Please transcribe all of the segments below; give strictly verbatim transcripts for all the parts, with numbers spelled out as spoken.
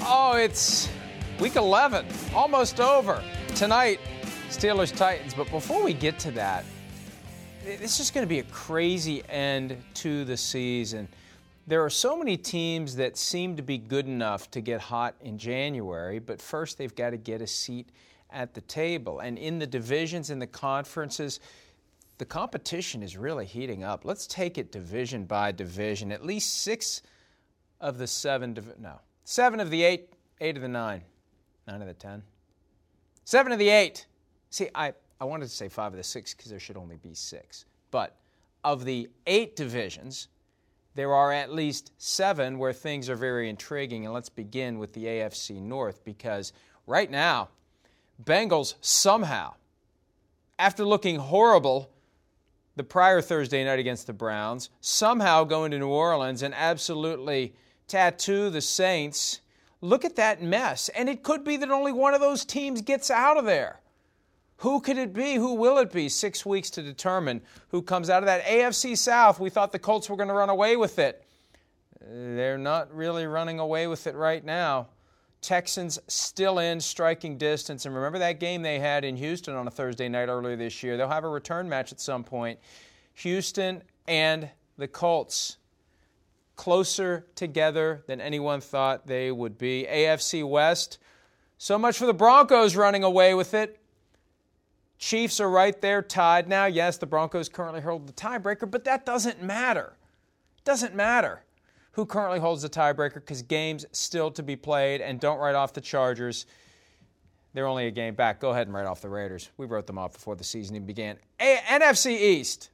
Oh, it's week eleven, almost over. Tonight, Steelers-Titans. But before we get to that, this is going to be a crazy end to the season. There are so many teams that seem to be good enough to get hot in January, but first they've got to get a seat at the table. And in the divisions and the conferences, the competition is really heating up. Let's take it division by division. At least six of the seven, div- no, seven of the eight, eight of the nine, nine of the ten, seven of the eight. See, I, I wanted to say five of the six because there should only be six. But of the eight divisions, there are at least seven where things are very intriguing. And let's begin with the A F C North, because right now, Bengals somehow, after looking horrible the prior Thursday night against the Browns, somehow go into New Orleans and absolutely tattoo the Saints. Look at that mess. And it could be that only one of those teams gets out of there. Who could it be? Who will it be? Six weeks to determine who comes out of that. A F C South, we thought the Colts were going to run away with it. They're not really running away with it right now. Texans still in striking distance. And remember that game they had in Houston on a Thursday night earlier this year. They'll have a return match at some point. Houston and the Colts closer together than anyone thought they would be. A F C West, so much for the Broncos running away with it. Chiefs are right there tied now. Yes, the Broncos currently hold the tiebreaker, but that doesn't matter. It doesn't matter who currently holds the tiebreaker because games still to be played, and don't write off the Chargers. They're only a game back. Go ahead and write off the Raiders. We wrote them off before the season even began. A- N F C East.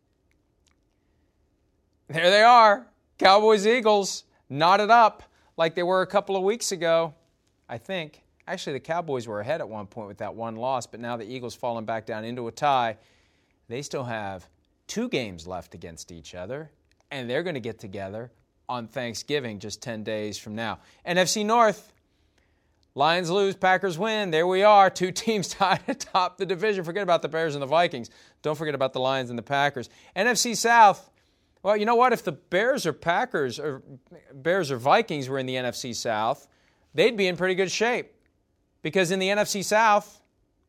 There they are. Cowboys, Eagles, knotted up like they were a couple of weeks ago, I think. Actually, the Cowboys were ahead at one point with that one loss, but now the Eagles falling back down into a tie. They still have two games left against each other, and they're going to get together on Thanksgiving just ten days from now. N F C North, Lions lose, Packers win. There we are, two teams tied atop the division. Forget about the Bears and the Vikings. Don't forget about the Lions and the Packers. N F C South, well, you know what? If the Bears or Packers or Bears or Vikings were in the N F C South, they'd be in pretty good shape. Because in the N F C South,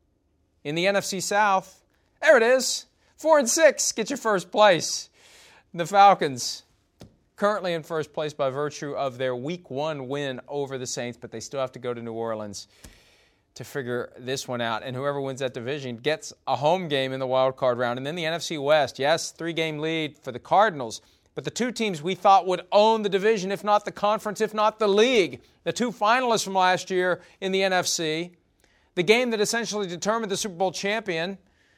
in the N F C South, there it is, four and six, get your first place. The Falcons, currently in first place by virtue of their week one win over the Saints, but they still have to go to New Orleans to figure this one out. And whoever wins that division gets a home game in the wild card round. And then the N F C West, yes, three-game lead for the Cardinals. But the two teams we thought would own the division, if not the conference, if not the league, the two finalists from last year in the N F C, the game that essentially determined the Super Bowl champion,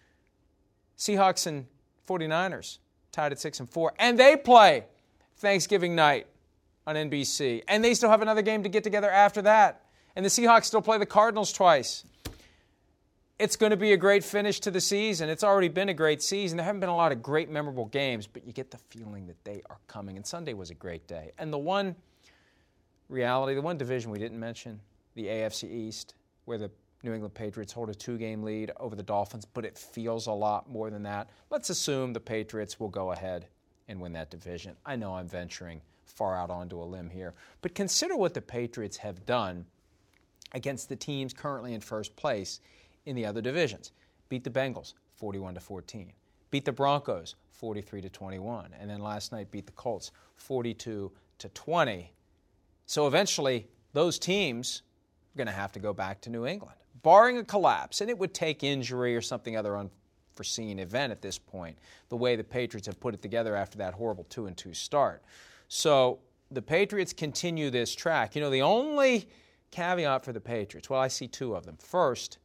Seahawks and 49ers, tied at six and four. And they play Thanksgiving night on N B C. And they still have another game to get together after that. And the Seahawks still play the Cardinals twice. It's going to be a great finish to the season. It's already been a great season. There haven't been a lot of great, memorable games, but you get the feeling that they are coming. And Sunday was a great day. And the one reality, the one division we didn't mention, the A F C East, where the New England Patriots hold a two-game lead over the Dolphins, but it feels a lot more than that. Let's assume the Patriots will go ahead and win that division. I know I'm venturing far out onto a limb here, but consider what the Patriots have done against the teams currently in first place in the other divisions. Beat the Bengals forty-one to fourteen. Beat the Broncos forty-three to twenty-one. And then last night beat the Colts forty-two to twenty. So eventually those teams are going to have to go back to New England, barring a collapse. And it would take injury or something other unforeseen event at this point, the way the Patriots have put it together after that horrible two and two start. So the Patriots continue this track. You know, the only caveat for the Patriots, well, I see two of them. First,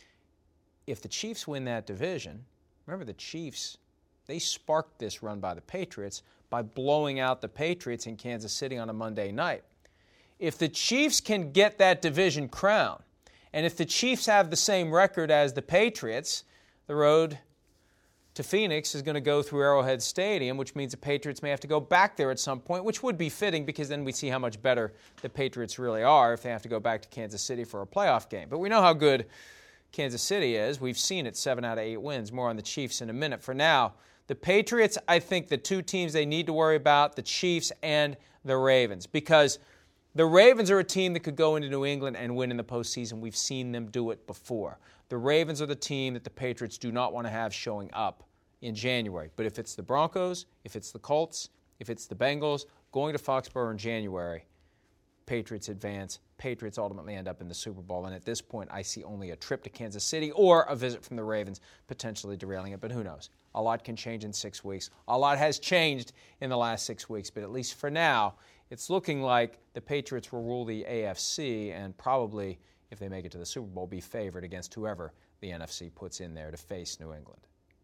if the Chiefs win that division, remember the Chiefs, they sparked this run by the Patriots by blowing out the Patriots in Kansas City on a Monday night. If the Chiefs can get that division crown, and if the Chiefs have the same record as the Patriots, the road to Phoenix is going to go through Arrowhead Stadium, which means the Patriots may have to go back there at some point, which would be fitting because then we see how much better the Patriots really are if they have to go back to Kansas City for a playoff game. But we know how good Kansas City is. We've seen it, seven out of eight wins. More on the Chiefs in a minute. For now, the Patriots, I think the two teams they need to worry about, the Chiefs and the Ravens, because The Ravens are a team that could go into New England and win in the postseason. We've seen them do it before. The Ravens are the team that the Patriots do not want to have showing up in January. But if it's the Broncos, if it's the Colts, if it's the Bengals, going to Foxborough in January, Patriots advance. Patriots ultimately end up in the Super Bowl. And at this point, I see only a trip to Kansas City or a visit from the Ravens potentially derailing it. But who knows? A lot can change in six weeks. A lot has changed in the last six weeks. But at least for now, it's looking like the Patriots will rule the A F C and probably, if they make it to the Super Bowl, be favored against whoever the N F C puts in there to face New England.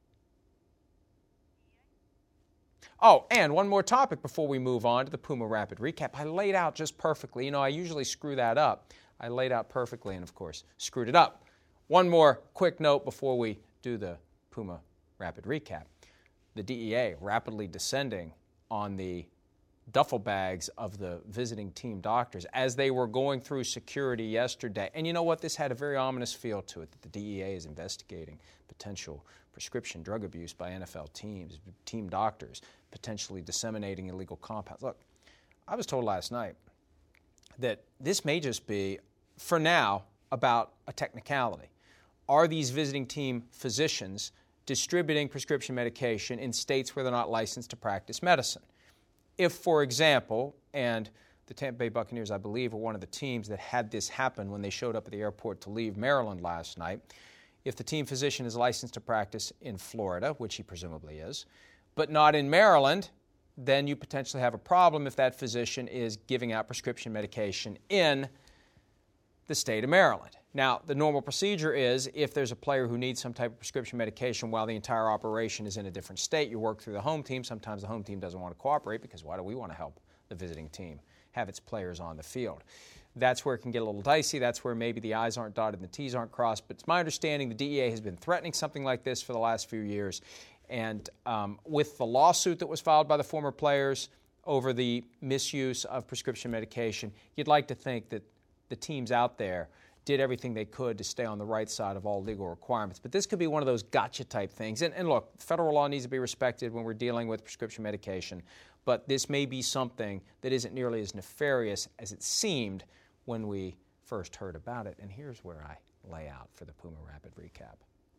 Oh, and one more topic before we move on to the Puma Rapid Recap. I laid out just perfectly. You know, I usually screw that up. I laid out perfectly and, of course, screwed it up. One more quick note before we do the Puma Rapid Recap. The D E A rapidly descending on the duffel bags of the visiting team doctors as they were going through security yesterday. And you know what? This had a very ominous feel to it, that the D E A is investigating potential prescription drug abuse by N F L teams, team doctors, potentially disseminating illegal compounds. Look, I was told last night that this may just be, for now, about a technicality. Are these visiting team physicians distributing prescription medication in states where they're not licensed to practice medicine? If, for example, and the Tampa Bay Buccaneers, I believe, were one of the teams that had this happen when they showed up at the airport to leave Maryland last night, if the team physician is licensed to practice in Florida, which he presumably is, but not in Maryland, then you potentially have a problem if that physician is giving out prescription medication in the state of Maryland. Now, the normal procedure is if there's a player who needs some type of prescription medication while the entire operation is in a different state, you work through the home team. Sometimes the home team doesn't want to cooperate because why do we want to help the visiting team have its players on the field? That's where it can get a little dicey. That's where maybe the I's aren't dotted and the T's aren't crossed. But it's my understanding the D E A has been threatening something like this for the last few years. And um, with the lawsuit that was filed by the former players over the misuse of prescription medication, you'd like to think that the teams out there did everything they could to stay on the right side of all legal requirements. But this could be one of those gotcha type things. And, and look, federal law needs to be respected when we're dealing with prescription medication. But this may be something that isn't nearly as nefarious as it seemed when we first heard about it. And here's where I lay out for the Puma Rapid Recap.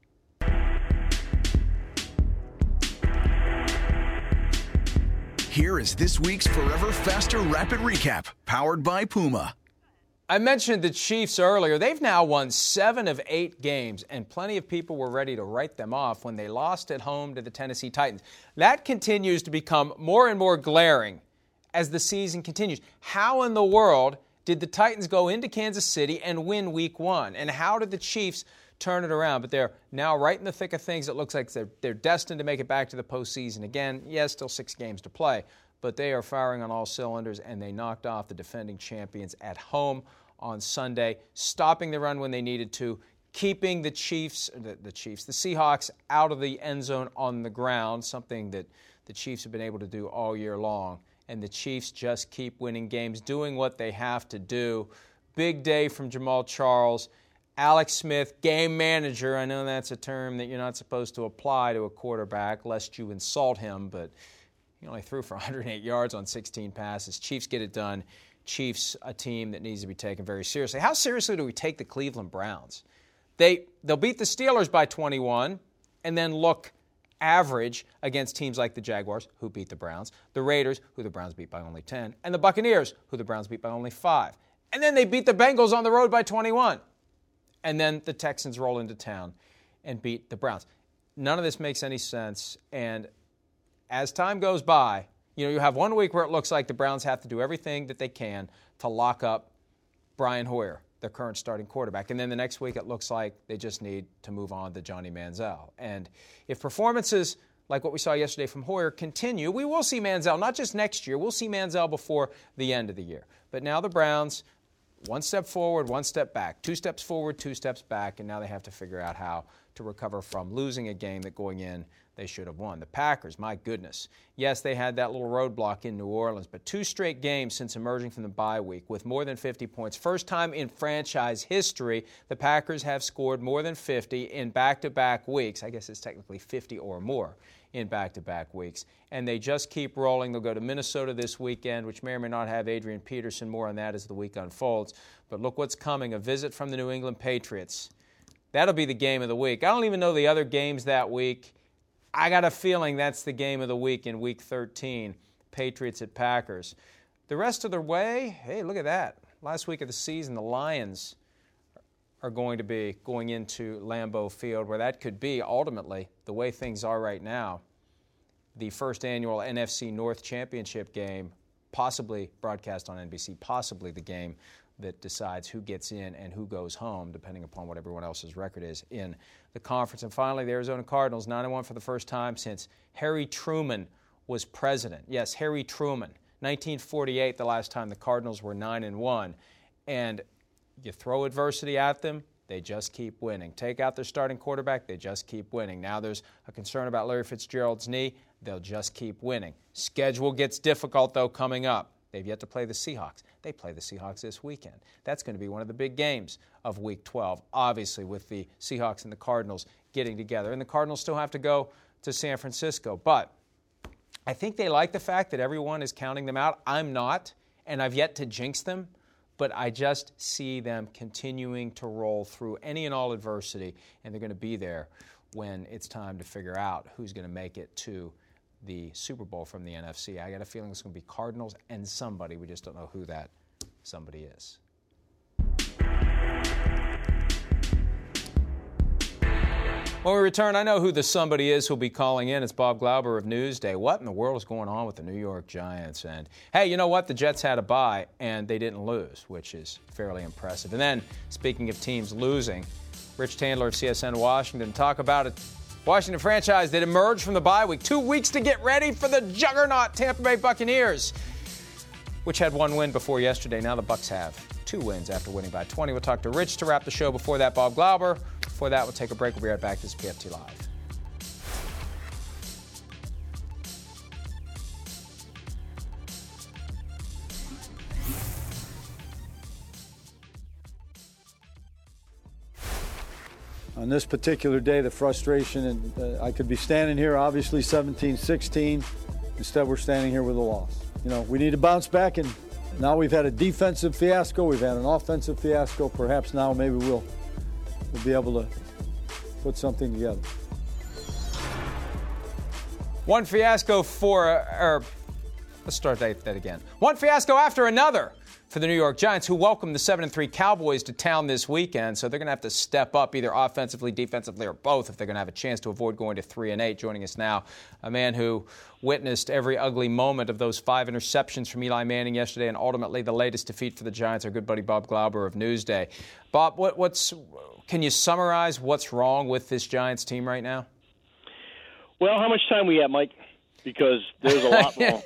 Here is this week's Forever Faster Rapid Recap, powered by Puma. I mentioned the Chiefs earlier. They've now won seven of eight games, and plenty of people were ready to write them off when they lost at home to the Tennessee Titans. That continues to become more and more glaring as the season continues. How in the world did the Titans go into Kansas City and win week one? And how did the Chiefs turn it around? But they're now right in the thick of things. It looks like they're, they're destined to make it back to the postseason again. Yes, still six games to play, but they are firing on all cylinders, and they knocked off the defending champions at home on Sunday, stopping the run when they needed to, keeping the Chiefs, the, the Chiefs, the Seahawks out of the end zone on the ground, something that the Chiefs have been able to do all year long. And the Chiefs just keep winning games, doing what they have to do. Big day from Jamal Charles. Alex Smith, game manager. I know that's a term that you're not supposed to apply to a quarterback lest you insult him, but he only threw for one hundred eight yards on sixteen passes. Chiefs get it done. Chiefs, a team that needs to be taken very seriously. How seriously do we take the Cleveland Browns? They, they'll beat the Steelers by twenty-one and then look average against teams like the Jaguars, who beat the Browns, the Raiders, who the Browns beat by only ten, and the Buccaneers, who the Browns beat by only five. And then they beat the Bengals on the road by twenty-one. And then the Texans roll into town and beat the Browns. None of this makes any sense. And as time goes by, you know, you have one week where it looks like the Browns have to do everything that they can to lock up Brian Hoyer, their current starting quarterback. And then the next week it looks like they just need to move on to Johnny Manziel. And if performances like what we saw yesterday from Hoyer continue, we will see Manziel, not just next year, we'll see Manziel before the end of the year. But now the Browns, one step forward, one step back, two steps forward, two steps back, and now they have to figure out how to recover from losing a game that going in they should have won. The Packers, my goodness. Yes, they had that little roadblock in New Orleans, but two straight games since emerging from the bye week with more than fifty points. First time in franchise history, the Packers have scored more than fifty in back-to-back weeks. I guess it's technically fifty or more in back-to-back weeks. And they just keep rolling. They'll go to Minnesota this weekend, which may or may not have Adrian Peterson. More on that as the week unfolds. But look what's coming, a visit from the New England Patriots. That'll be the game of the week. I don't even know the other games that week. I got a feeling that's the game of the week in Week thirteen, Patriots at Packers. The rest of the way, hey, look at that. Last week of the season, the Lions are going to be going into Lambeau Field, where that could be, ultimately, the way things are right now, the first annual N F C North Championship game, possibly broadcast on N B C, possibly the game that decides who gets in and who goes home, depending upon what everyone else's record is in the conference. And finally, the Arizona Cardinals, nine and one for the first time since Harry Truman was president. Yes, Harry Truman. nineteen forty-eight, the last time the Cardinals were nine and one. And you throw adversity at them, they just keep winning. Take out their starting quarterback, they just keep winning. Now there's a concern about Larry Fitzgerald's knee, they'll just keep winning. Schedule gets difficult, though, coming up. They've yet to play the Seahawks. They play the Seahawks this weekend. That's going to be one of the big games of Week twelve, obviously, with the Seahawks and the Cardinals getting together. And the Cardinals still have to go to San Francisco. But I think they like the fact that everyone is counting them out. I'm not, and I've yet to jinx them. But I just see them continuing to roll through any and all adversity, and they're going to be there when it's time to figure out who's going to make it to the Super Bowl from the N F C. I got a feeling it's going to be Cardinals and somebody. We just don't know who that somebody is. When we return, I know who the somebody is who'll be calling in. It's Bob Glauber of Newsday. What in the world is going on with the New York Giants? And, hey, you know what? The Jets had a bye, and they didn't lose, which is fairly impressive. And then, speaking of teams losing, Rich Tandler of C S N Washington talk about a Washington franchise that emerged from the bye week. Two weeks to get ready for the juggernaut Tampa Bay Buccaneers, which had one win before yesterday. Now the Bucs have two wins after winning by twenty. We'll talk to Rich to wrap the show. Before that, Bob Glauber. Before that, we'll take a break. We'll be right back. This is P F T Live. On this particular day, the frustration, and uh, I could be standing here, obviously seventeen sixteen. Instead, we're standing here with a loss. You know, we need to bounce back, and now we've had a defensive fiasco. We've had an offensive fiasco. Perhaps now maybe we'll we'll be able to put something together. One fiasco for, or let's start that, that again. One fiasco after another for the New York Giants, who welcomed the seven and three Cowboys to town this weekend. So they're going to have to step up either offensively, defensively, or both if they're going to have a chance to avoid going to three and eight. Joining us now, a man who witnessed every ugly moment of those five interceptions from Eli Manning yesterday and ultimately the latest defeat for the Giants, our good buddy Bob Glauber of Newsday. Bob, what, what's can you summarize what's wrong with this Giants team right now? Well, how much time we have, Mike? Because there's a lot wrong.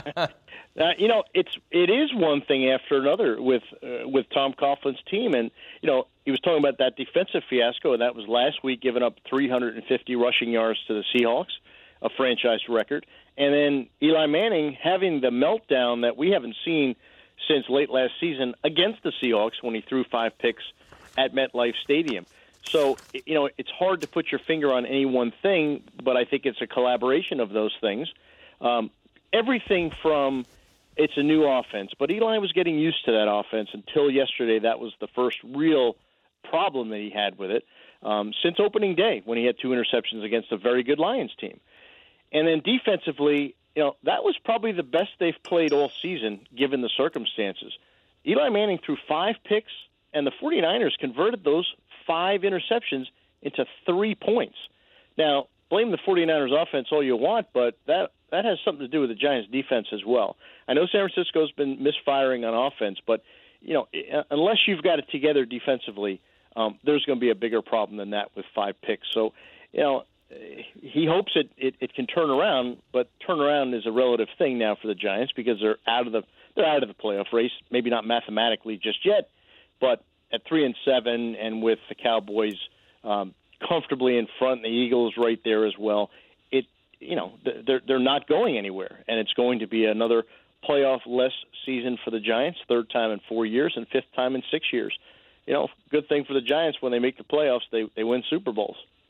Uh, you know, it's it is one thing after another with uh, with Tom Coughlin's team, and you know he was talking about that defensive fiasco, and that was last week, giving up three hundred fifty rushing yards to the Seahawks, a franchise record, and then Eli Manning having the meltdown that we haven't seen since late last season against the Seahawks when he threw five picks at MetLife Stadium. So you know it's hard to put your finger on any one thing, but I think it's a collaboration of those things. Um, everything from It's a new offense, but Eli was getting used to that offense until yesterday. That was the first real problem that he had with it um, since opening day when he had two interceptions against a very good Lions team. And then defensively, you know, that was probably the best they've played all season given the circumstances. Eli Manning threw five picks, and the 49ers converted those five interceptions into three points. Now, blame the 49ers offense all you want, but that that has something to do with the Giants defense as well. I know San Francisco's been misfiring on offense, but you know, unless you've got it together defensively, um, there's going to be a bigger problem than that with five picks. So, you know, he hopes it, it, it can turn around, but turnaround is a relative thing now for the Giants because they're out of the they're out of the playoff race. Maybe not mathematically just yet, but at three and seven, and with the Cowboys um, comfortably in front, and the Eagles right there as well. It you know they're they're not going anywhere, and it's going to be another playoff-less season for the Giants, third time in four years and fifth time in six years. You know, good thing for the Giants when they make the playoffs, they they win Super Bowls.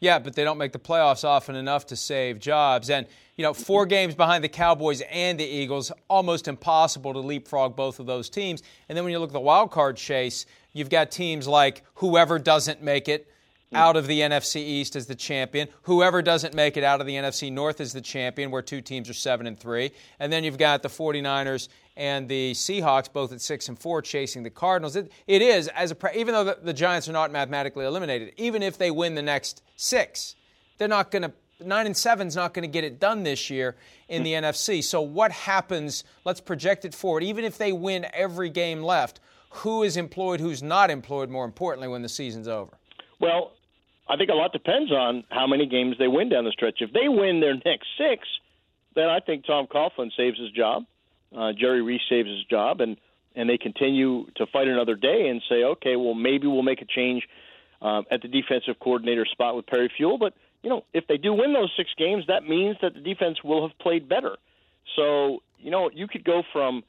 Yeah, but they don't make the playoffs often enough to save jobs. And, you know, four games behind the Cowboys and the Eagles, almost impossible to leapfrog both of those teams. And then when you look at the wild card chase, you've got teams like whoever doesn't make it out of the N F C East as the champion, whoever doesn't make it out of the N F C North as the champion, where two teams are seven and three. And then you've got the 49ers and the Seahawks, both at six and four, chasing the Cardinals. It, it is, as a even though the, the Giants are not mathematically eliminated, even if they win the next six, they're not going to. Nine and seven is not going to get it done this year in the N F C. So what happens? Let's project it forward. Even if they win every game left, who is employed, who's not employed? More importantly, when the season's over. Well, I think a lot depends on how many games they win down the stretch. If they win their next six, then I think Tom Coughlin saves his job. Uh, Jerry Reese saves his job, and, and they continue to fight another day and say, okay, well, maybe we'll make a change um, at the defensive coordinator spot with Perry Fewell. But, you know, if they do win those six games, that means that the defense will have played better. So, you know, you could go from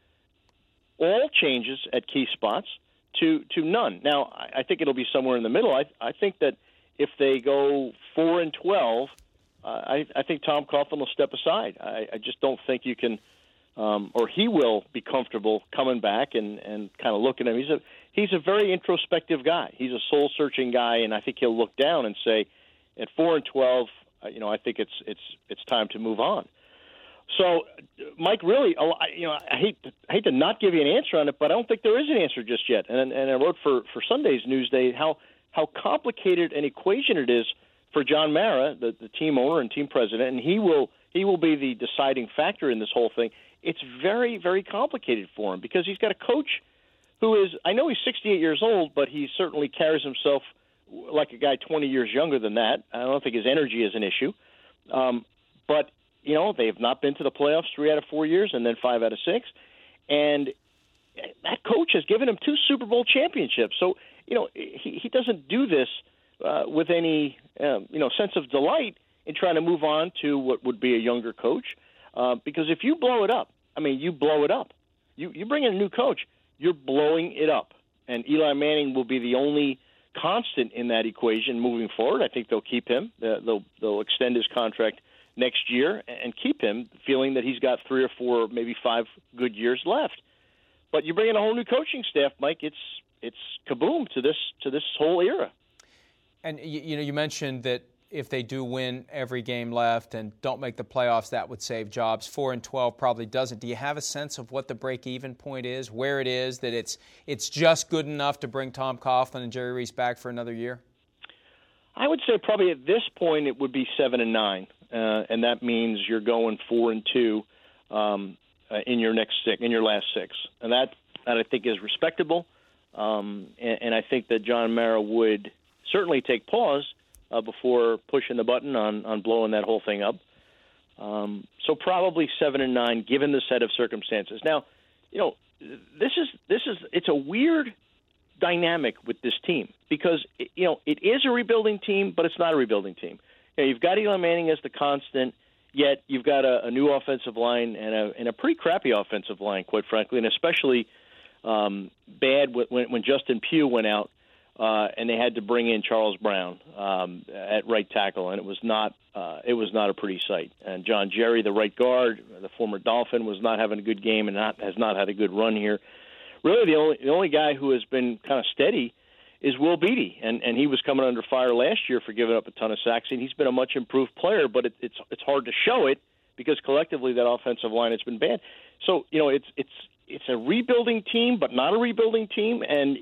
all changes at key spots to, to none. Now, I, I think it'll be somewhere in the middle. I, I think that if they go four and twelve, uh, I, I think Tom Coughlin will step aside. I, I just don't think you can, um, or he will be comfortable coming back and, and kind of looking at him. He's a he's a very introspective guy. He's a soul searching guy, and I think he'll look down and say, at four and twelve, uh, you know, I think it's it's it's time to move on. So, Mike, really, you know, I hate to, I hate to not give you an answer on it, but I don't think there is an answer just yet. And and I wrote for for Sunday's Newsday how. how complicated an equation it is for John Mara, the, the team owner and team president, and he will he will be the deciding factor in this whole thing. It's very, very complicated for him because he's got a coach who is, I know he's sixty-eight years old, but he certainly carries himself like a guy twenty years younger than that. I don't think his energy is an issue. Um, but, you know, they have not been to the playoffs three out of four years and then five out of six. And that coach has given him two Super Bowl championships. So, you know, he, he doesn't do this uh, with any, um, you know, sense of delight in trying to move on to what would be a younger coach. Uh, because if you blow it up, I mean, you blow it up. You, you bring in a new coach, you're blowing it up. And Eli Manning will be the only constant in that equation moving forward. I think they'll keep him. Uh, they'll, they'll extend his contract next year and keep him, feeling that he's got three or four, maybe five good years left. But you bring in a whole new coaching staff, Mike, it's it's kaboom to this to this whole era. And you, you know, you mentioned that if they do win every game left and don't make the playoffs, that would save jobs. Four and twelve probably doesn't. Do you have a sense of what the break-even point is, where it is, that it's it's just good enough to bring Tom Coughlin and Jerry Reese back for another year? I would say probably at this point it would be seven and nine, uh, and that means you're going four and two um, uh, in your next six, in your last six, and that that I think is respectable. Um, and, and I think that John Mara would certainly take pause uh, before pushing the button on, on blowing that whole thing up. Um, so probably seven and nine, given the set of circumstances. Now, you know, this is this is it's a weird dynamic with this team because it, you know it is a rebuilding team, but it's not a rebuilding team. You know, you've got Eli Manning as the constant, yet you've got a, a new offensive line and a and a pretty crappy offensive line, quite frankly, and especially. Um, bad when, when Justin Pugh went out uh, and they had to bring in Charles Brown um, at right tackle, and it was not uh, it was not a pretty sight. And John Jerry, the right guard, the former Dolphin, was not having a good game and not, has not had a good run here. Really, the only the only guy who has been kind of steady is Will Beatty, and and he was coming under fire last year for giving up a ton of sacks, and he's been a much improved player, but it, it's it's hard to show it because collectively that offensive line has been bad. So you know it's it's. It's a rebuilding team, but not a rebuilding team. And,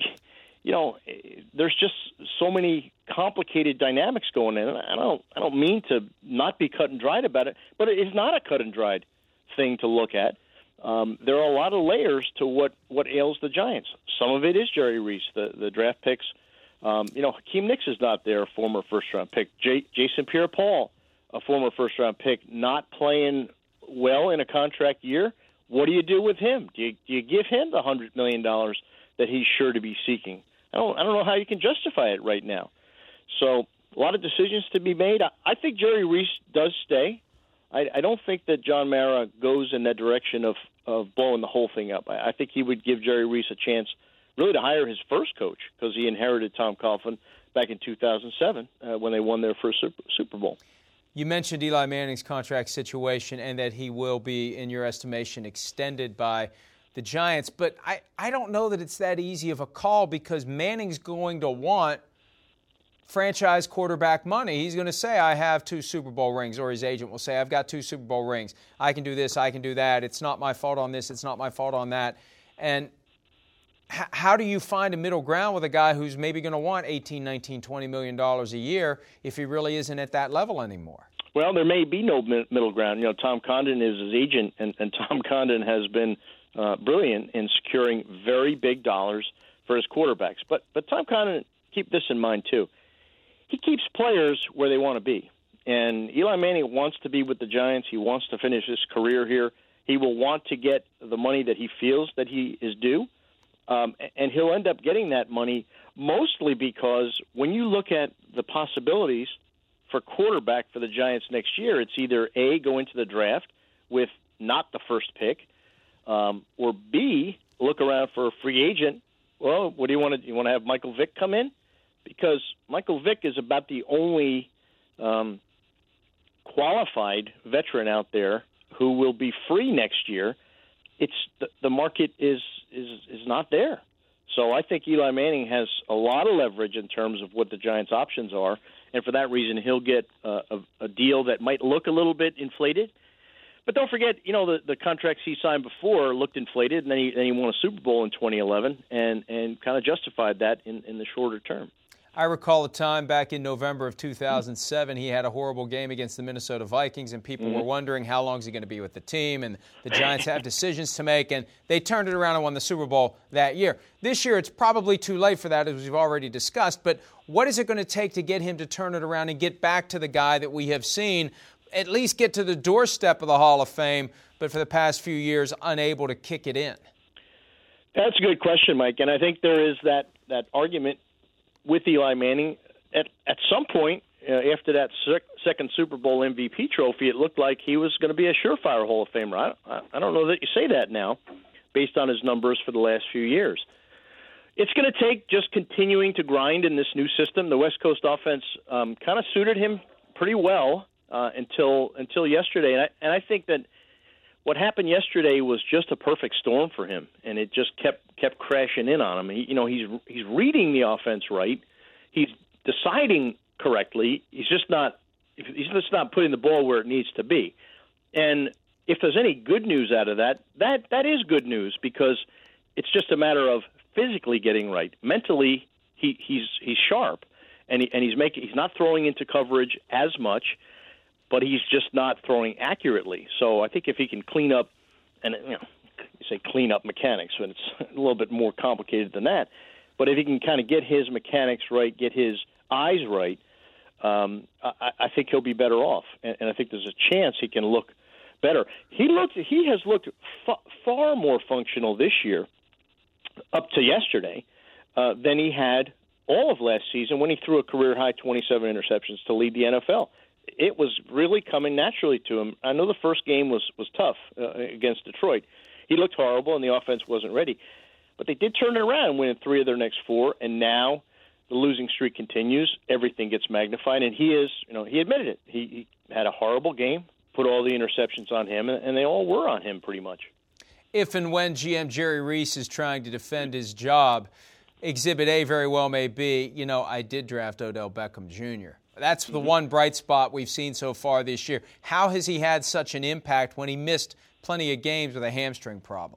you know, there's just so many complicated dynamics going in. I don't I don't mean to not be cut and dried about it, but it is not a cut and dried thing to look at. Um, there are a lot of layers to what, what ails the Giants. Some of it is Jerry Reese, the, the draft picks. Um, you know, Hakeem Nicks is not there, a former first-round pick. J- Jason Pierre-Paul, a former first-round pick, not playing well in a contract year. What do you do with him? Do you, do you give him the one hundred million dollars that he's sure to be seeking? I don't, I don't know how you can justify it right now. So a lot of decisions to be made. I, I think Jerry Reese does stay. I, I don't think that John Mara goes in that direction of, of blowing the whole thing up. I, I think he would give Jerry Reese a chance really to hire his first coach because he inherited Tom Coughlin back in two thousand seven uh, when they won their first Super, Super Bowl. You mentioned Eli Manning's contract situation and that he will be, in your estimation, extended by the Giants. But I, I don't know that it's that easy of a call because Manning's going to want franchise quarterback money. He's going to say, I have two Super Bowl rings, or his agent will say, I've got two Super Bowl rings. I can do this, I can do that. It's not my fault on this, it's not my fault on that. And h- how do you find a middle ground with a guy who's maybe going to want eighteen, nineteen, twenty million dollars a year if he really isn't at that level anymore? Well, there may be no mi- middle ground. You know, Tom Condon is his agent, and, and Tom Condon has been uh, brilliant in securing very big dollars for his quarterbacks. But but Tom Condon, keep this in mind too. He keeps players where they want to be. And Eli Manning wants to be with the Giants. He wants to finish his career here. He will want to get the money that he feels that he is due. Um, and he'll end up getting that money mostly because when you look at the possibilities for quarterback for the Giants next year, it's either A, go into the draft with not the first pick, um, or B, look around for a free agent. Well, what do you want to do? You want to have Michael Vick come in? Because Michael Vick is about the only um, qualified veteran out there who will be free next year. It's the, the market is, is is not there. So I think Eli Manning has a lot of leverage in terms of what the Giants' options are, and for that reason, he'll get uh, a, a deal that might look a little bit inflated. But don't forget, you know, the, the contracts he signed before looked inflated, and then he, then he won a Super Bowl in twenty eleven and, and kind of justified that in, in the shorter term. I recall a time back in November of two thousand seven, he had a horrible game against the Minnesota Vikings, and people mm-hmm. were wondering how long is he going to be with the team, and the Giants have decisions to make, and they turned it around and won the Super Bowl that year. This year, it's probably too late for that, as we've already discussed, but what is it going to take to get him to turn it around and get back to the guy that we have seen at least get to the doorstep of the Hall of Fame, but for the past few years, unable to kick it in? That's a good question, Mike, and I think there is that, that argument with Eli Manning. At at some point, uh, after that sec- second Super Bowl M V P trophy, it looked like he was going to be a surefire Hall of Famer. I, I don't know that you say that now, based on his numbers for the last few years. It's going to take just continuing to grind in this new system. The West Coast offense um, kind of suited him pretty well uh, until until yesterday, and I, and I think that what happened yesterday was just a perfect storm for him, and it just kept kept crashing in on him. He, you know, he's he's reading the offense right, he's deciding correctly. He's just not he's just not putting the ball where it needs to be. And if there's any good news out of that, that that is good news because it's just a matter of physically getting right. Mentally, he he's he's sharp, and he, and he's making he's not throwing into coverage as much, but he's just not throwing accurately. So I think if he can clean up, and you know, you say clean up mechanics, but it's a little bit more complicated than that. But if he can kind of get his mechanics right, get his eyes right, um, I, I think he'll be better off. And, and I think there's a chance he can look better. He looked, he has looked fa- far more functional this year, up to yesterday, uh, than he had all of last season when he threw a career-high twenty-seven interceptions to lead the N F L. It was really coming naturally to him. I know the first game was, was tough uh, against Detroit. He looked horrible, and the offense wasn't ready. But they did turn it around and win three of their next four, and now the losing streak continues. Everything gets magnified, and he is, you know, he admitted it. He, he had a horrible game, put all the interceptions on him, and, and they all were on him pretty much. If and when G M Jerry Reese is trying to defend his job, Exhibit A very well may be, you know, I did draft Odell Beckham Junior That's the mm-hmm. one bright spot we've seen so far this year. How has he had such an impact when he missed plenty of games with a hamstring problem?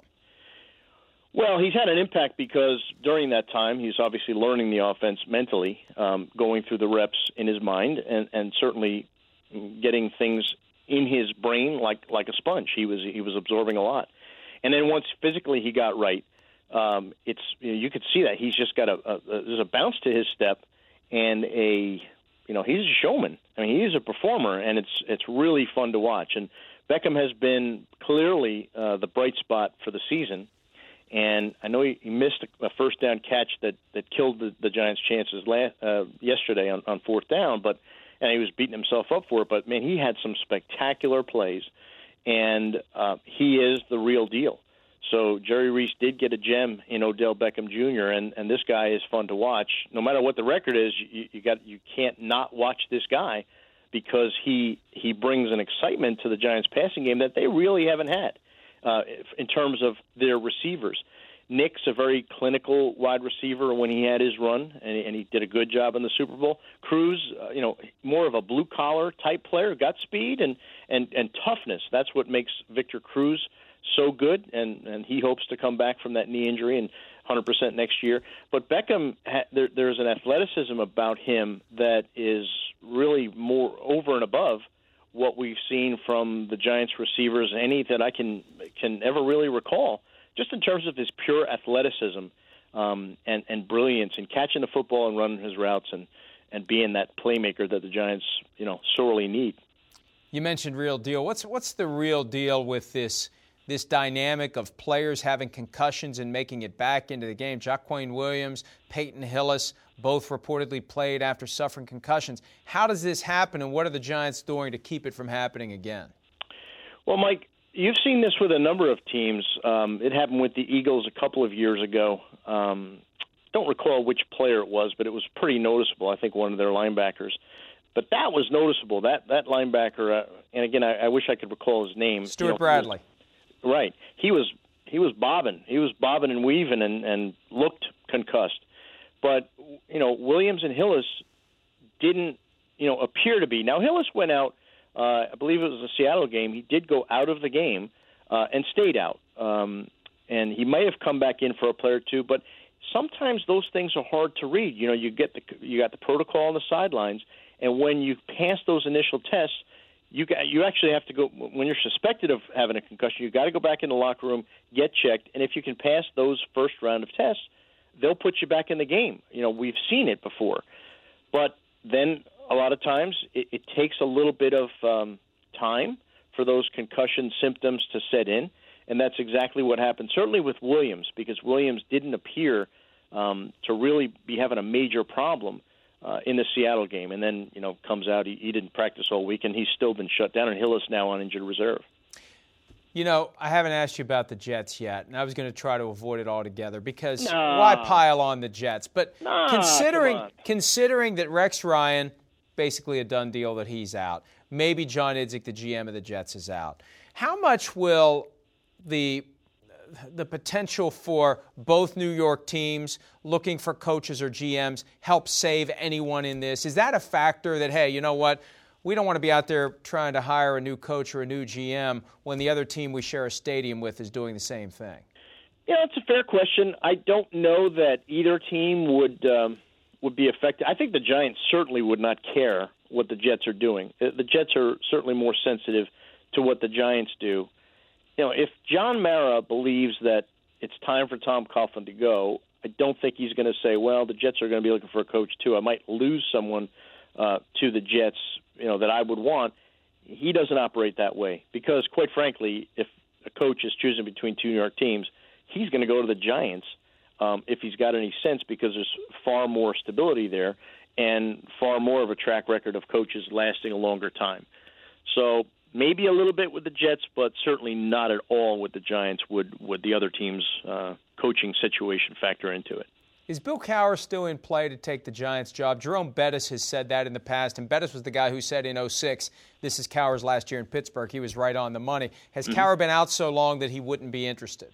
Well, he's had an impact because during that time he's obviously learning the offense mentally, um, going through the reps in his mind, and, and certainly getting things in his brain like like a sponge. He was he was absorbing a lot. And then once physically he got right, um, it's you, know, you could see that he's just got a, a, a there's a bounce to his step and a you know he's a showman. I mean he's a performer, and it's it's really fun to watch. And Beckham has been clearly uh, the bright spot for the season. And I know he, he missed a, a first down catch that, that killed the, the Giants' chances last, uh, yesterday on, on fourth down, but and he was beating himself up for it. But man, he had some spectacular plays. And uh, he is the real deal. So Jerry Reese did get a gem in Odell Beckham Junior, and, and this guy is fun to watch. No matter what the record is, you, you got you can't not watch this guy because he he brings an excitement to the Giants' passing game that they really haven't had uh, in terms of their receivers. Nick's a very clinical wide receiver when he had his run, and, and he did a good job in the Super Bowl. Cruz, uh, you know, more of a blue-collar type player, got speed and, and, and toughness. That's what makes Victor Cruz so good, and, and he hopes to come back from that knee injury and one hundred percent next year. But Beckham, ha- there, there's an athleticism about him that is really more over and above what we've seen from the Giants receivers, any that I can can ever really recall, just in terms of his pure athleticism um, and, and brilliance in catching the football and running his routes and, and being that playmaker that the Giants, you know, sorely need. You mentioned real deal. What's what's the real deal with this this dynamic of players having concussions and making it back into the game? Jaquan Williams, Peyton Hillis, both reportedly played after suffering concussions. How does this happen, and what are the Giants doing to keep it from happening again? Well, Mike, you've seen this with a number of teams. Um, it happened with the Eagles a couple of years ago. Um, don't recall which player it was, but it was pretty noticeable. I think one of their linebackers. But that was noticeable. That that linebacker, uh, and again, I, I wish I could recall his name. Stuart you know, Bradley. Was, right. He was he was bobbing. He was bobbing and weaving and, and looked concussed. But, you know, Williams and Hillis didn't, you know, appear to be. Now, Hillis went out. Uh, I believe it was a Seattle game. He did go out of the game uh, and stayed out. Um, and he might have come back in for a play or two, but sometimes those things are hard to read. You know, you get the you got the protocol on the sidelines, and when you pass those initial tests, you got, you actually have to go when you're suspected of having a concussion. You got to go back in the locker room, get checked, and if you can pass those first round of tests, they'll put you back in the game. You know, we've seen it before, but then a lot of times it, it takes a little bit of um, time for those concussion symptoms to set in, and that's exactly what happened, certainly with Williams, because Williams didn't appear um, to really be having a major problem uh, in the Seattle game, and then, you know, comes out, he, he didn't practice all week, and he's still been shut down, and Hillis now on injured reserve. You know, I haven't asked you about the Jets yet, and I was going to try to avoid it altogether because nah. why pile on the Jets? But nah, considering considering that Rex Ryan, basically a done deal that he's out, maybe John Idzik, the G M of the Jets, is out, how much will the the potential for both New York teams looking for coaches or G Ms help save anyone in this? Is that a factor that, hey, you know what, we don't want to be out there trying to hire a new coach or a new G M when the other team we share a stadium with is doing the same thing? Yeah, it's a fair question. I don't know that either team would um, would be affected. I think the Giants certainly would not care what the Jets are doing. The Jets are certainly more sensitive to what the Giants do. You know, if John Mara believes that it's time for Tom Coughlin to go, I don't think he's going to say, well, the Jets are going to be looking for a coach too. I might lose someone uh, to the Jets, you know, that I would want. He doesn't operate that way because, quite frankly, if a coach is choosing between two New York teams, he's going to go to the Giants um, if he's got any sense, because there's far more stability there and far more of a track record of coaches lasting a longer time. So maybe a little bit with the Jets, but certainly not at all with the Giants would, would the other team's uh, coaching situation factor into it. Is Bill Cowher still in play to take the Giants' job? Jerome Bettis has said that in the past, and Bettis was the guy who said in oh six, this is Cowher's last year in Pittsburgh. He was right on the money. Has mm-hmm. Cowher been out so long that he wouldn't be interested?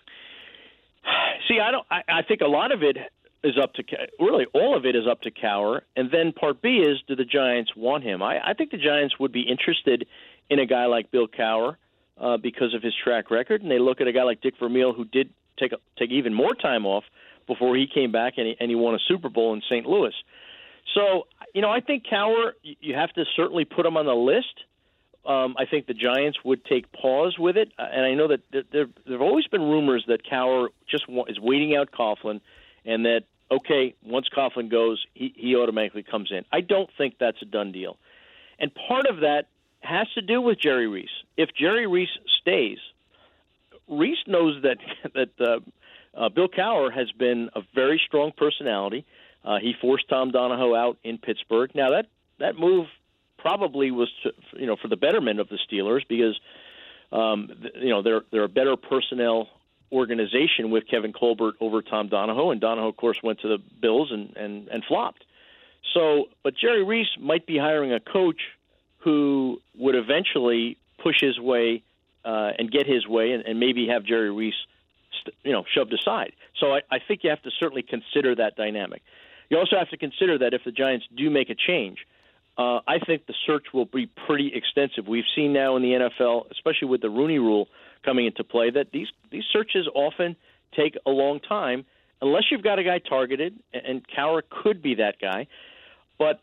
See, I don't. I, I think a lot of it is up to really all of it is up to Cowher, and then part B is, do the Giants want him? I, I think the Giants would be interested in a guy like Bill Cowher uh, because of his track record, and they look at a guy like Dick Vermeil who did take a, take even more time off before he came back and he, and he won a Super Bowl in Saint Louis. So, you know, I think Cowher, you have to certainly put him on the list. Um, I think the Giants would take pause with it, and I know that there, there, there have always been rumors that Cowher just wa- is waiting out Coughlin, and that, okay, once Coughlin goes, he, he automatically comes in. I don't think that's a done deal. And part of that has to do with Jerry Reese. If Jerry Reese stays, Reese knows that that uh, uh, Bill Cowher has been a very strong personality. Uh, he forced Tom Donahoe out in Pittsburgh. Now that that move probably was to, you know, for the betterment of the Steelers, because um, th- you know they're they're a better personnel organization with Kevin Colbert over Tom Donahoe, and Donahoe, of course, went to the Bills and, and, and flopped. So, but Jerry Reese might be hiring a coach who would eventually push his way uh, and get his way, and, and maybe have Jerry Reese, st- you know, shoved aside. So I, I think you have to certainly consider that dynamic. You also have to consider that if the Giants do make a change, uh, I think the search will be pretty extensive. We've seen now in the N F L, especially with the Rooney Rule coming into play, that these these searches often take a long time unless you've got a guy targeted, and Cowher could be that guy. But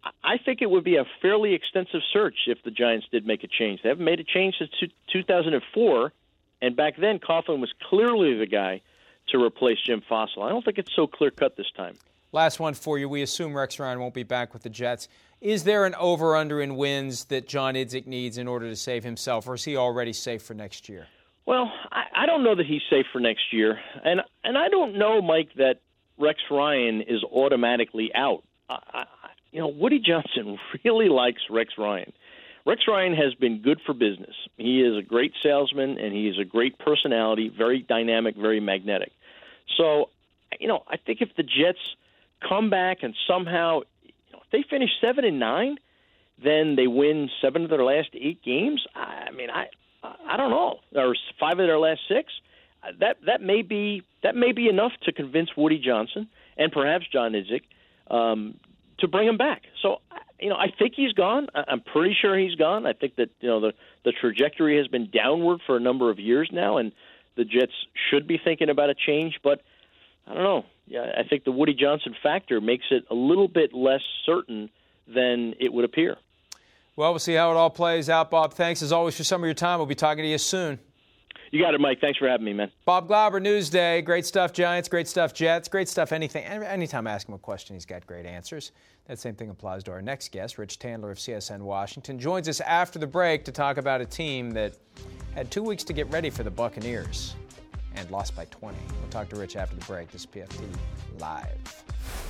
I think it would be a fairly extensive search if the Giants did make a change. They haven't made a change since two thousand four, and back then Coughlin was clearly the guy to replace Jim Fassel. I don't think it's so clear-cut this time. Last one for you. We assume Rex Ryan won't be back with the Jets. Is there an over-under in wins that John Idzik needs in order to save himself, or is he already safe for next year? Well, I, I don't know that he's safe for next year. And and I don't know, Mike, that Rex Ryan is automatically out. I, I, you know, Woody Johnson really likes Rex Ryan. Rex Ryan has been good for business. He is a great salesman, and he is a great personality, very dynamic, very magnetic. So, you know, I think if the Jets come back and somehow, you know, if they finish seven and nine, then they win seven of their last eight games. I mean, I I don't know, or five of their last six. That that may be that may be enough to convince Woody Johnson and perhaps John Idzik um, to bring him back. So, you know, I think he's gone. I'm pretty sure he's gone. I think that, you know, the the trajectory has been downward for a number of years now, and the Jets should be thinking about a change. But I don't know. Yeah, I think the Woody Johnson factor makes it a little bit less certain than it would appear. Well, we'll see how it all plays out, Bob. Thanks, as always, for some of your time. We'll be talking to you soon. You got it, Mike. Thanks for having me, man. Bob Glauber, Newsday. Great stuff, Giants. Great stuff, Jets. Great stuff, anything. Anytime I ask him a question, he's got great answers. That same thing applies to our next guest, Rich Tandler of C S N Washington. Joins us after the break to talk about a team that had two weeks to get ready for the Buccaneers and lost by twenty. We'll talk to Rich after the break. This is P F T Live.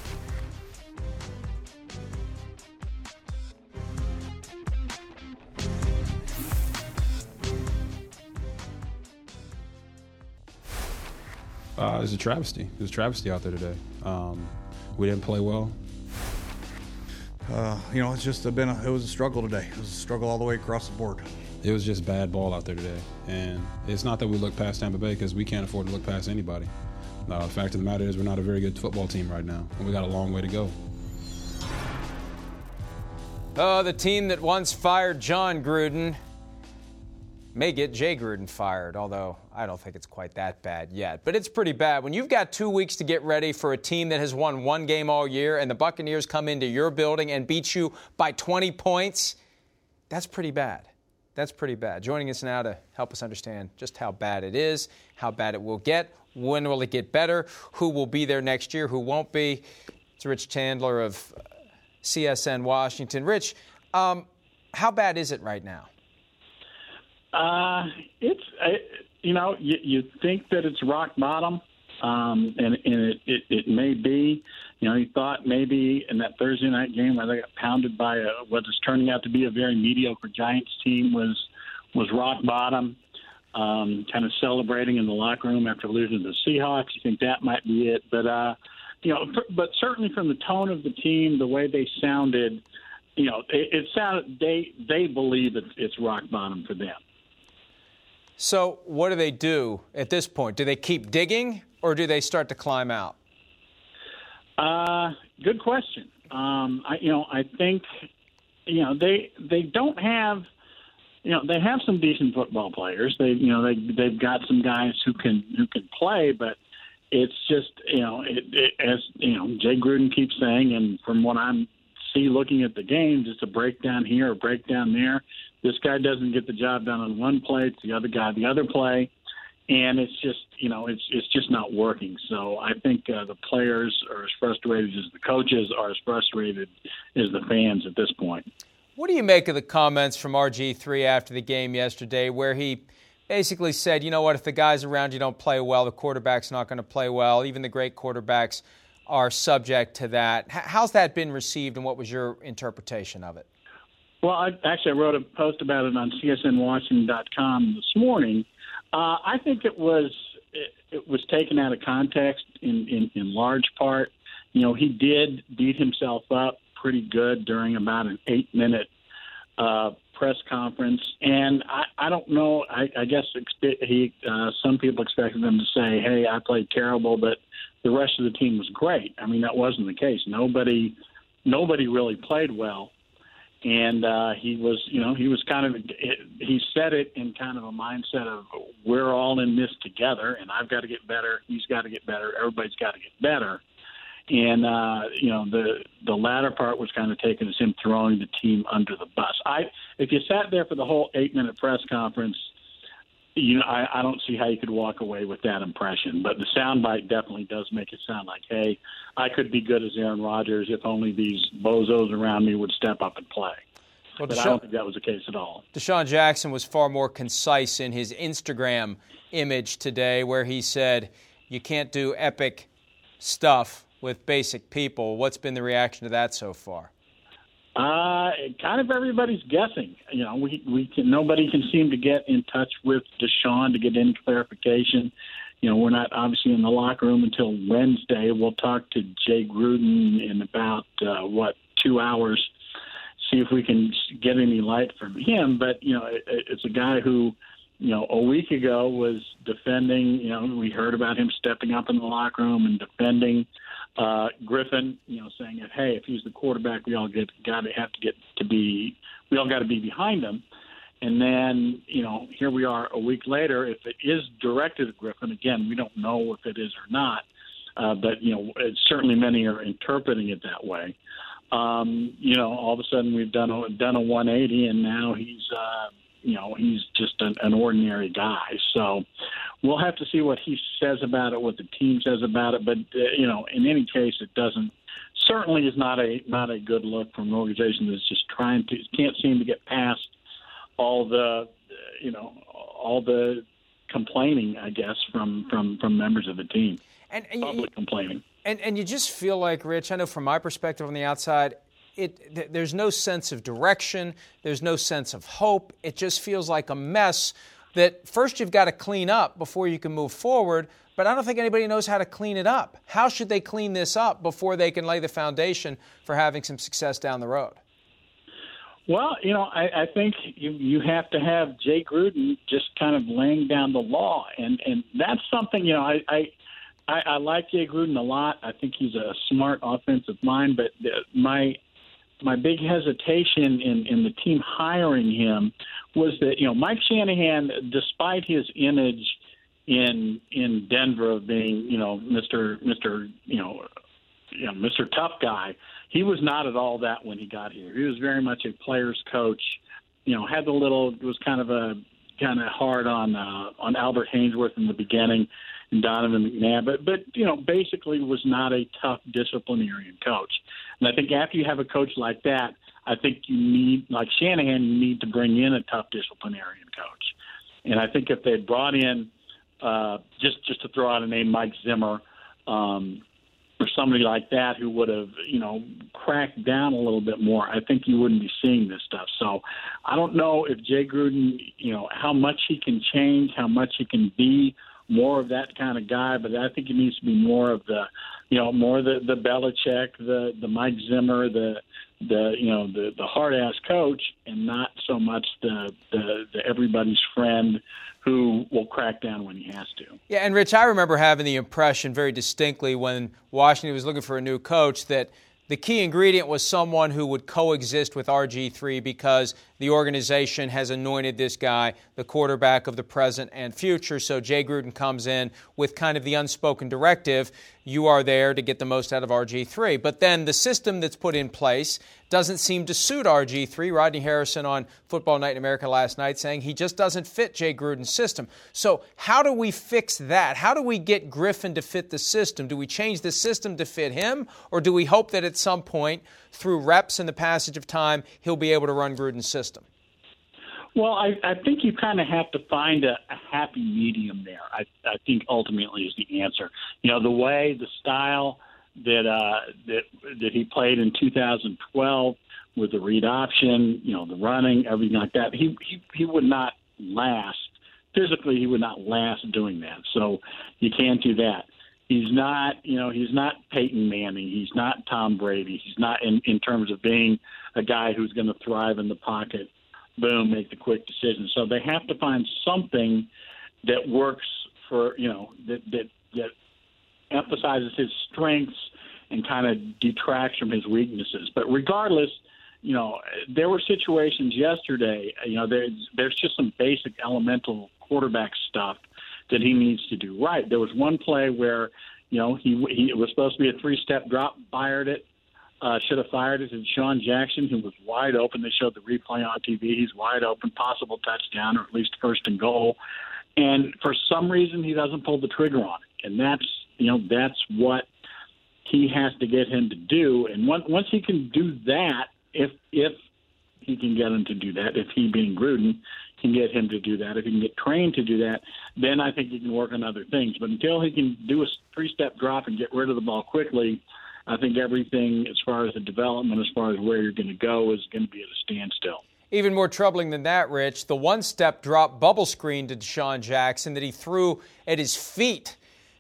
Uh, it was a travesty. It was a travesty out there today. Um, we didn't play well. Uh, you know, it's just a been a, it was a struggle today. It was a struggle all the way across the board. It was just bad ball out there today. And it's not that we look past Tampa Bay, because we can't afford to look past anybody. Uh, the fact of the matter is we're not a very good football team right now, and we got a long way to go. Oh, the team that once fired John Gruden may get Jay Gruden fired, although I don't think it's quite that bad yet. But it's pretty bad. When you've got two weeks to get ready for a team that has won one game all year and the Buccaneers come into your building and beat you by twenty points, that's pretty bad. That's pretty bad. Joining us now to help us understand just how bad it is, how bad it will get, when will it get better, who will be there next year, who won't be, it's Rich Tandler of C S N Washington. Rich, um, how bad is it right now? Uh, it's, uh, you know, you, you think that it's rock bottom, um, and, and it, it, it may be. You know, you thought maybe in that Thursday night game where they got pounded by a, what is turning out to be a very mediocre Giants team was was rock bottom, um, kind of celebrating in the locker room after losing to the Seahawks. You think that might be it. But, uh, you know, but certainly from the tone of the team, the way they sounded, you know, it, it sounded they, they believe it's, it's rock bottom for them. So what do they do at this point? Do they keep digging, or do they start to climb out? Uh, good question. Um, I, you know, I think, you know, they they don't have, you know, they have some decent football players. They, you know, they they've got some guys who can who can play, but it's just, you know, it, it, as you know, Jay Gruden keeps saying, and from what I'm see looking at the games, it's a breakdown here, a breakdown there. This guy doesn't get the job done on one play, it's the other guy the other play, and it's just, you know, it's it's just not working. So I think uh, the players are as frustrated as the coaches are as frustrated as the fans at this point. What do you make of the comments from R G three after the game yesterday, where he basically said, you know what, if the guys around you don't play well, the quarterback's not going to play well. Even the great quarterbacks are subject to that. How's that been received, and what was your interpretation of it? Well, I, actually, I wrote a post about it on C S N Washington dot com this morning. Uh, I think it was it, it was taken out of context in, in, in large part. You know, he did beat himself up pretty good during about an eight-minute uh, press conference. And I, I don't know, I, I guess he uh, some people expected him to say, hey, I played terrible, but the rest of the team was great. I mean, that wasn't the case. Nobody nobody really played well. And uh, he was, you know, he was kind of, he said it in kind of a mindset of we're all in this together, and I've got to get better. He's got to get better. Everybody's got to get better. And, uh, you know, the the latter part was kind of taken as him throwing the team under the bus. I, if you sat there for the whole eight-minute press conference, you know, I, I don't see how you could walk away with that impression. But the soundbite definitely does make it sound like, hey, I could be good as Aaron Rodgers if only these bozos around me would step up and play. Well, but Desha- I don't think that was the case at all. Deshaun Jackson was far more concise in his Instagram image today, where he said, you can't do epic stuff with basic people. What's been the reaction to that so far? Uh, kind of everybody's guessing. You know, we we can, nobody can seem to get in touch with Deshaun to get any clarification. You know, we're not obviously in the locker room until Wednesday. We'll talk to Jay Gruden in about, uh, what, two hours, see if we can get any light from him. But, you know, it, it's a guy who, you know, a week ago was defending, you know, we heard about him stepping up in the locker room and defending uh, Griffin, you know, saying that, hey, if he's the quarterback, we all get got to have to get to be, we all got to be behind him. And then, you know, here we are a week later. If it is directed at Griffin, again, we don't know if it is or not. Uh, but, you know, it, certainly many are interpreting it that way. Um, you know, all of a sudden we've done a, done a one eighty, and now he's, uh, you know, he's just an, an ordinary guy. So we'll have to see what he says about it, what the team says about it. But, uh, you know, in any case, it doesn't certainly is not a not a good look from an organization that's just trying to can't seem to get past all the, you know, all the complaining, I guess, from, from, from members of the team, and, and public you, complaining. And and you just feel like, Rich, I know from my perspective on the outside, it th- there's no sense of direction. There's no sense of hope. It just feels like a mess that first you've got to clean up before you can move forward. But I don't think anybody knows how to clean it up. How should they clean this up before they can lay the foundation for having some success down the road? Well, you know, I, I think you, you have to have Jay Gruden just kind of laying down the law. And, and that's something, you know, I, I, I, I like Jay Gruden a lot. I think he's a smart offensive mind. But my my big hesitation in, in the team hiring him was that, you know, Mike Shanahan, despite his image in in Denver of being, you know, Mister Mister, you know, you know, Mister Tough Guy, he was not at all that when he got here. He was very much a player's coach. You know, had the little was kind of a kind of hard on uh, on Albert Haynesworth in the beginning and Donovan McNabb, but but you know, basically was not a tough disciplinarian coach. And I think after you have a coach like that, I think you need, like Shanahan, you need to bring in a tough disciplinarian coach. And I think if they brought in uh, just just to throw out a name, Mike Zimmer. Um, or somebody like that who would have, you know, cracked down a little bit more, I think you wouldn't be seeing this stuff. So I don't know if Jay Gruden, you know, how much he can change, how much he can be more of that kind of guy, but I think he needs to be more of the, you know, more the, the Belichick, the, the Mike Zimmer, the, the, you know, the, the hard-ass coach, and not so much the, the, the everybody's friend who will crack down when he has to. Yeah, and Rich, I remember having the impression very distinctly when Washington was looking for a new coach that the key ingredient was someone who would coexist with R G three because the organization has anointed this guy the quarterback of the present and future. So Jay Gruden comes in with kind of the unspoken directive, you are there to get the most out of R G three. But then the system that's put in place doesn't seem to suit R G three. Rodney Harrison on Football Night in America last night saying he just doesn't fit Jay Gruden's system. So how do we fix that? How do we get Griffin to fit the system? Do we change the system to fit him, or do we hope that at some point, through reps and the passage of time, he'll be able to run Gruden's system? Well, I, I think you kind of have to find a, a happy medium there. I, I think ultimately is the answer. You know, the way, the style that uh, that that he played in two thousand twelve with the read option, you know, the running, everything like that. He he, he would not last physically he would not last doing that. So you can't do that. He's not, you know, he's not Peyton Manning. He's not Tom Brady. He's not in, in terms of being a guy who's going to thrive in the pocket, boom, make the quick decision. So they have to find something that works for, you know, that that, that emphasizes his strengths and kind of detracts from his weaknesses. But regardless, you know, there were situations yesterday, you know, there's, there's just some basic elemental quarterback stuff that he needs to do right. There was one play where, you know, he, he it was supposed to be a three-step drop, fired it, uh, should have fired it to Deshaun Jackson, who was wide open. They showed the replay on T V. He's wide open, possible touchdown or at least first and goal. And for some reason, he doesn't pull the trigger on it. And that's, you know, that's what he has to get him to do. And once, once he can do that, if if he can get him to do that, if he being Gruden can get him to do that, if he can get trained to do that, then I think he can work on other things. But until he can do a three-step drop and get rid of the ball quickly, I think everything as far as the development, as far as where you're going to go, is going to be at a standstill. Even more troubling than that, Rich, the one-step drop bubble screen to Deshaun Jackson that he threw at his feet.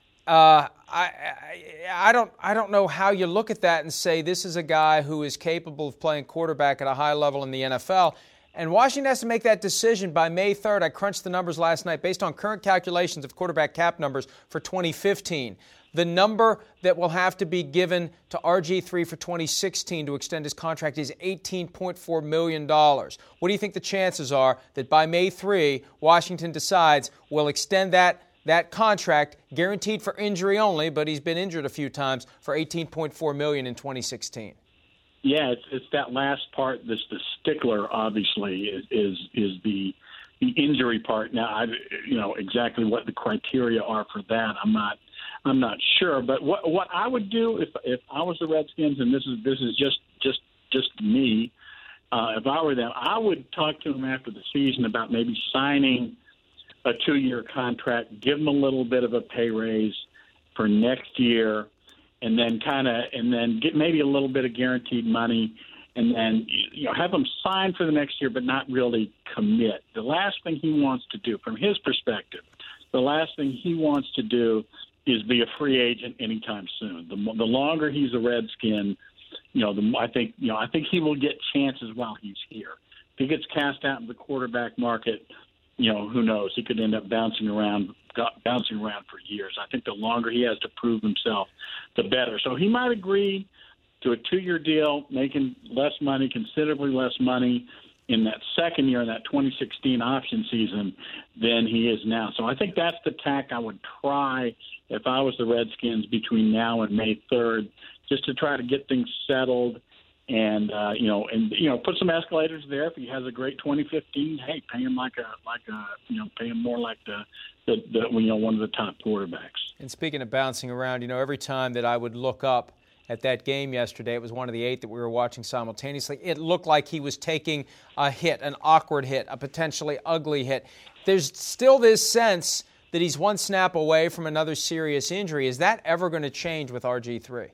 Uh, I, I I don't I don't know how you look at that and say this is a guy who is capable of playing quarterback at a high level in the N F L. And Washington has to make that decision by May third. I crunched the numbers last night based on current calculations of quarterback cap numbers for twenty fifteen. The number that will have to be given to R G three for twenty sixteen to extend his contract is eighteen point four million dollars. What do you think the chances are that by May third, Washington decides we'll extend that that contract, guaranteed for injury only, but he's been injured a few times, for eighteen point four million dollars in twenty sixteen? Yeah, it's, it's that last part. This the stickler, obviously, is is, is the the injury part. Now, I, you know exactly what the criteria are for that. I'm not I'm not sure. But what what I would do if if I was the Redskins, and this is this is just just just me, uh, if I were them, I would talk to him after the season about maybe signing a two-year contract, give him a little bit of a pay raise for next year, and then kind of and then get maybe a little bit of guaranteed money, and then you know have him sign for the next year, but not really commit. The last thing he wants to do, from his perspective, the last thing he wants to do is be a free agent anytime soon. The, the longer he's a Redskin, you know, the I think you know I think he will get chances while he's here. If he gets cast out in the quarterback market, you know, who knows? He could end up bouncing around, bouncing around for years. I think the longer he has to prove himself, the better. So he might agree to a two-year deal, making less money, considerably less money in that second year, in that twenty sixteen option season, than he is now. So I think that's the tack I would try if I was the Redskins between now and May third, just to try to get things settled. And uh, you know, and you know, put some escalators there. If he has a great twenty fifteen, hey, pay him like a like a you know, pay him more like the, the, the you know one of the top quarterbacks. And speaking of bouncing around, you know, every time that I would look up at that game yesterday, it was one of the eight that we were watching simultaneously. It looked like he was taking a hit, an awkward hit, a potentially ugly hit. There's still this sense that he's one snap away from another serious injury. Is that ever going to change with R G three?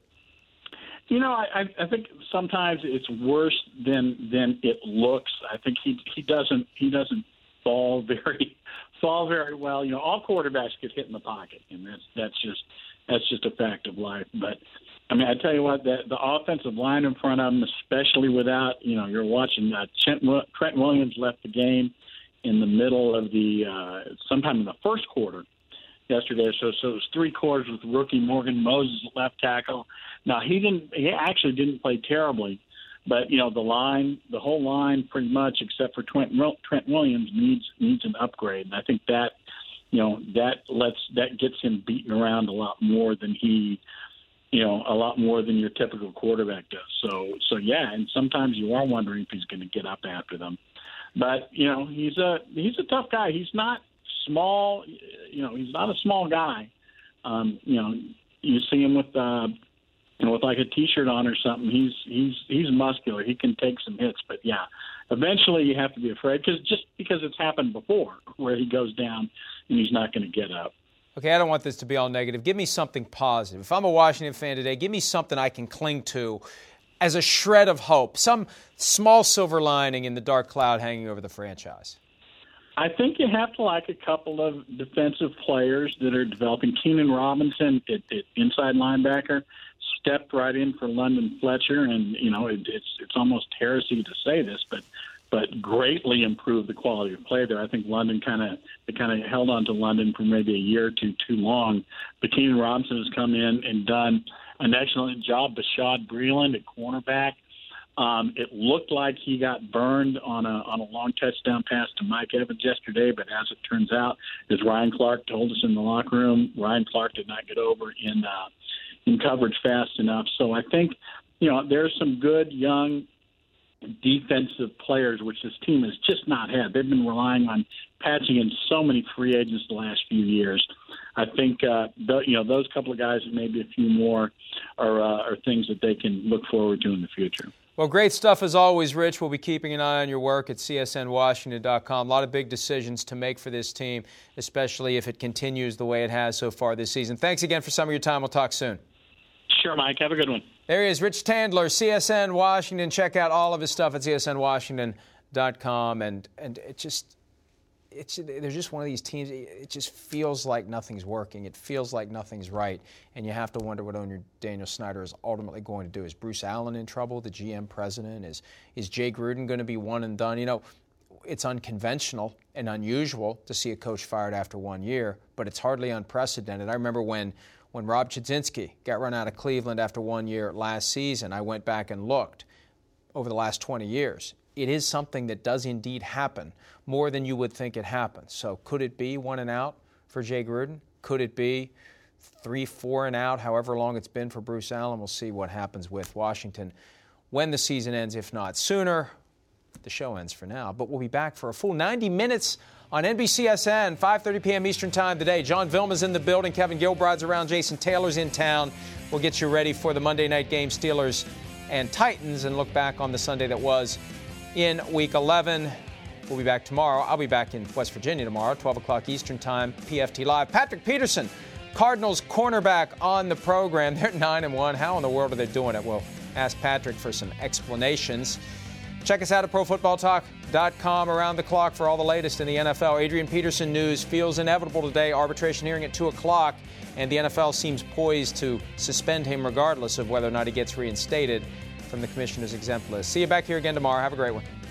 You know, I, I think sometimes it's worse than than it looks. I think he he doesn't he doesn't fall very fall very well. You know, all quarterbacks get hit in the pocket, and that's that's just that's just a fact of life. But I mean, I tell you what, the, the offensive line in front of him, especially without you know, you're watching uh, Trent, Trent Williams left the game in the middle of the uh, sometime in the first quarter yesterday. So so it was three quarters with rookie Morgan Moses at left tackle. Now, he didn't. He actually didn't play terribly, but you know the line, the whole line, pretty much except for Trent, Trent Williams needs needs an upgrade. And I think that you know that lets that gets him beaten around a lot more than he, you know, a lot more than your typical quarterback does. So so yeah, and sometimes you are wondering if he's going to get up after them. But you know, he's a he's a tough guy. He's not small. You know, he's not a small guy. Um, you know, you see him with. Uh, You know, with like a T-shirt on or something, he's he's he's muscular. He can take some hits, but yeah, eventually you have to be afraid because just because it's happened before, where he goes down and he's not going to get up. Okay, I don't want this to be all negative. Give me something positive. If I'm a Washington fan today, give me something I can cling to as a shred of hope, some small silver lining in the dark cloud hanging over the franchise. I think you have to like a couple of defensive players that are developing. Keenan Robinson, at, at inside linebacker, stepped right in for London Fletcher, and you know it, it's it's almost heresy to say this, but but greatly improved the quality of play there. I think London kind of they kind of held on to London for maybe a year or two too long, but Keenan Robinson has come in and done an excellent job. Bashad Breeland at cornerback. Um, it looked like he got burned on a on a long touchdown pass to Mike Evans yesterday, but as it turns out, as Ryan Clark told us in the locker room, Ryan Clark did not get over in uh, in coverage fast enough. So I think, you know, there's some good young defensive players, which this team has just not had. They've been relying on patching in so many free agents the last few years. I think, uh, the, you know, those couple of guys and maybe a few more are, uh, are things that they can look forward to in the future. Well, great stuff as always, Rich. We'll be keeping an eye on your work at C S N Washington dot com. A lot of big decisions to make for this team, especially if it continues the way it has so far this season. Thanks again for some of your time. We'll talk soon. Sure, Mike. Have a good one. There he is, Rich Tandler, C S N Washington. Check out all of his stuff at C S N Washington dot com. And, and it just... It's, they're just one of these teams, it just feels like nothing's working. It feels like nothing's right. And you have to wonder what owner Daniel Snyder is ultimately going to do. Is Bruce Allen in trouble, the G M president? Is, is Jay Gruden going to be one and done? You know, it's unconventional and unusual to see a coach fired after one year, but it's hardly unprecedented. I remember when, when Rob Chudzinski got run out of Cleveland after one year last season, I went back and looked over the last twenty years. It is something that does indeed happen more than you would think it happens. So could it be one and out for Jay Gruden? Could it be three, four and out, however long it's been for Bruce Allen? We'll see what happens with Washington when the season ends, if not sooner. The show ends for now, but we'll be back for a full ninety minutes on N B C S N, five thirty p.m. Eastern Time today. John Vilma's in the building. Kevin Gilbride's around. Jason Taylor's in town. We'll get you ready for the Monday night game, Steelers and Titans, and look back on the Sunday that was in Week eleven. We'll be back tomorrow. I'll be back in West Virginia tomorrow, twelve o'clock Eastern Time, P F T Live. Patrick Peterson, Cardinals cornerback, on the program. They're nine and one. How in the world are they doing it? We'll ask Patrick for some explanations. Check us out at Pro Football Talk dot com around the clock for all the latest in the N F L. Adrian Peterson news feels inevitable today. Arbitration hearing at two o'clock, and the N F L seems poised to suspend him regardless of whether or not he gets reinstated from the commissioner's exempt list. See you back here again tomorrow. Have a great one.